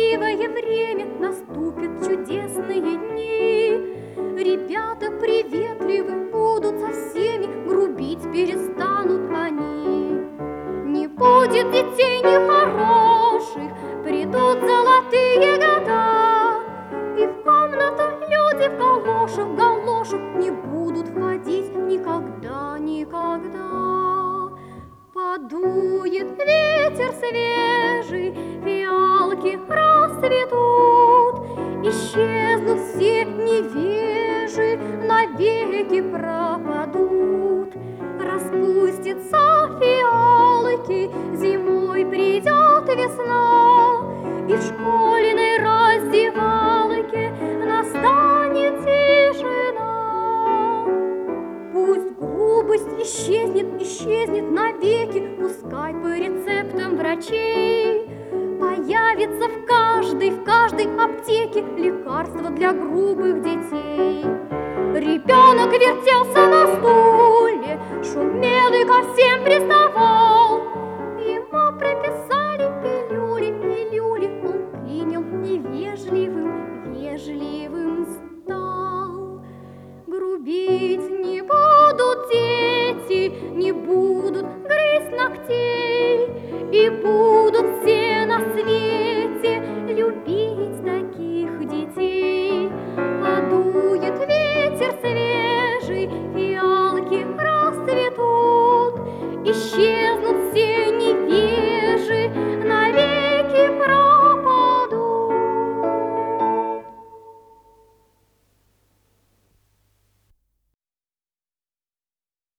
счастливое время, наступят чудесные дни. Ребята приветливы будут со всеми, грубить перестанут они. Не будет детей нехороших, придут золотые года, и в комнату люди в галошах не будут входить никогда, никогда. Подует ветер свежий, фиалки расцветут, исчезнут все невежи, навеки пропадут. Распустятся фиалки, зимой придет весна, и в школьной раздевалке настанет тишина. Пусть грубость исчезнет навеки, пускай по рецептам врачей появится в каждой аптеке лекарство для грубых детей. Ребенок вертелся на стуле, шумел и ко всем приставал.